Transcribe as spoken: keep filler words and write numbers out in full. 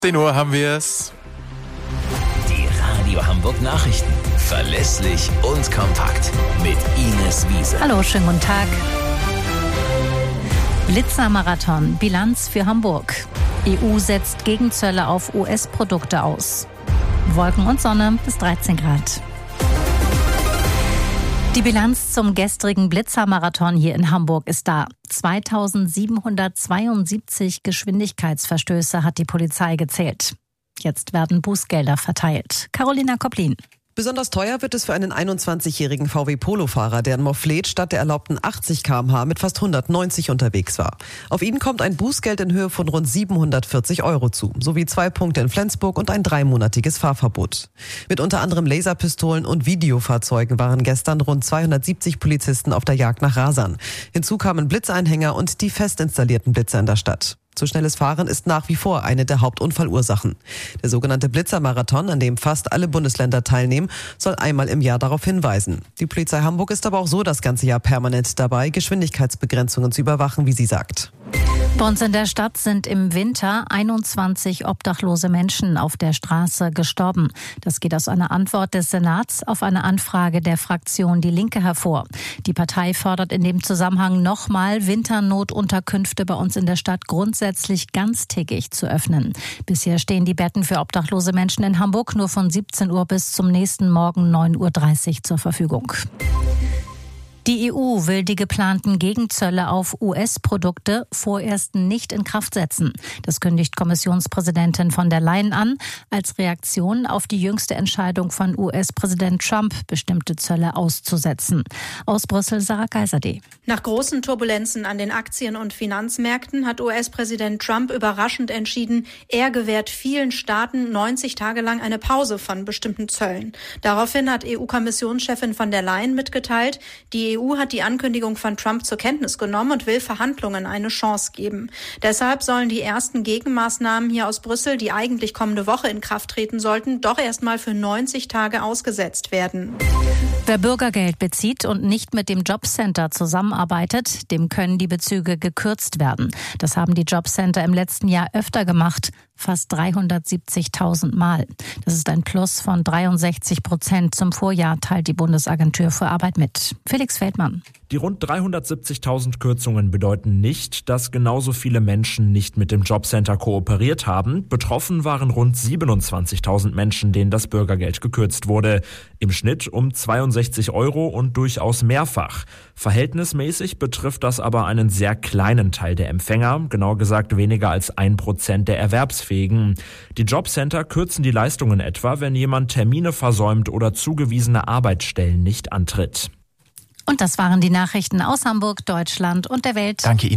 zehn Uhr haben wir es. Die Radio Hamburg Nachrichten. Verlässlich und kompakt. Mit Ines Wiese. Hallo, schönen guten Tag. Blitzermarathon. Bilanz für Hamburg. E U setzt Gegenzölle auf U S-Produkte aus. Wolken und Sonne bis dreizehn Grad. Die Bilanz zum gestrigen Blitzermarathon hier in Hamburg ist da. zweitausendsiebenhundertzweiundsiebzig Geschwindigkeitsverstöße hat die Polizei gezählt. Jetzt werden Bußgelder verteilt. Carolina Kopplin. Besonders teuer wird es für einen einundzwanzigjährigen V W Polo-Fahrer, der in Mofflet statt der erlaubten achtzig Kilometer pro Stunde mit fast hundertneunzig unterwegs war. Auf ihn kommt ein Bußgeld in Höhe von rund siebenhundertvierzig Euro zu, sowie zwei Punkte in Flensburg und ein dreimonatiges Fahrverbot. Mit unter anderem Laserpistolen und Videofahrzeugen waren gestern rund zweihundertsiebzig Polizisten auf der Jagd nach Rasern. Hinzu kamen Blitzeinhänger und die fest installierten Blitzer in der Stadt. Zu schnelles Fahren ist nach wie vor eine der Hauptunfallursachen. Der sogenannte Blitzermarathon, an dem fast alle Bundesländer teilnehmen, soll einmal im Jahr darauf hinweisen. Die Polizei Hamburg ist aber auch so das ganze Jahr permanent dabei, Geschwindigkeitsbegrenzungen zu überwachen, wie sie sagt. Bei uns in der Stadt sind im Winter einundzwanzig obdachlose Menschen auf der Straße gestorben. Das geht aus einer Antwort des Senats auf eine Anfrage der Fraktion Die Linke hervor. Die Partei fordert in dem Zusammenhang nochmal, Winternotunterkünfte bei uns in der Stadt grundsätzlich ganztägig zu öffnen. Bisher stehen die Betten für obdachlose Menschen in Hamburg nur von siebzehn Uhr bis zum nächsten Morgen neun Uhr dreißig zur Verfügung. Die E U will die geplanten Gegenzölle auf U S-Produkte vorerst nicht in Kraft setzen. Das kündigt Kommissionspräsidentin von der Leyen an, als Reaktion auf die jüngste Entscheidung von U S-Präsident Trump, bestimmte Zölle auszusetzen. Aus Brüssel, Sarah Geiserde. Nach großen Turbulenzen an den Aktien- und Finanzmärkten hat U S-Präsident Trump überraschend entschieden, er gewährt vielen Staaten neunzig Tage lang eine Pause von bestimmten Zöllen. Daraufhin hat E U-Kommissionschefin von der Leyen mitgeteilt, die Die E U hat die Ankündigung von Trump zur Kenntnis genommen und will Verhandlungen eine Chance geben. Deshalb sollen die ersten Gegenmaßnahmen hier aus Brüssel, die eigentlich kommende Woche in Kraft treten sollten, doch erst mal für neunzig Tage ausgesetzt werden. Wer Bürgergeld bezieht und nicht mit dem Jobcenter zusammenarbeitet, dem können die Bezüge gekürzt werden. Das haben die Jobcenter im letzten Jahr öfter gemacht, fast dreihundertsiebzigtausend Mal. Das ist ein Plus von dreiundsechzig Prozent zum Vorjahr, teilt die Bundesagentur für Arbeit mit. Felix Feldmann. Die rund dreihundertsiebzigtausend Kürzungen bedeuten nicht, dass genauso viele Menschen nicht mit dem Jobcenter kooperiert haben. Betroffen waren rund siebenundzwanzigtausend Menschen, denen das Bürgergeld gekürzt wurde. Im Schnitt um zweiundsechzig Euro und durchaus mehrfach. Verhältnismäßig betrifft das aber einen sehr kleinen Teil der Empfänger, genau gesagt weniger als ein Prozent der Erwerbsfähigen. Die Jobcenter kürzen die Leistungen etwa, wenn jemand Termine versäumt oder zugewiesene Arbeitsstellen nicht antritt. Und das waren die Nachrichten aus Hamburg, Deutschland und der Welt. Danke Ihnen.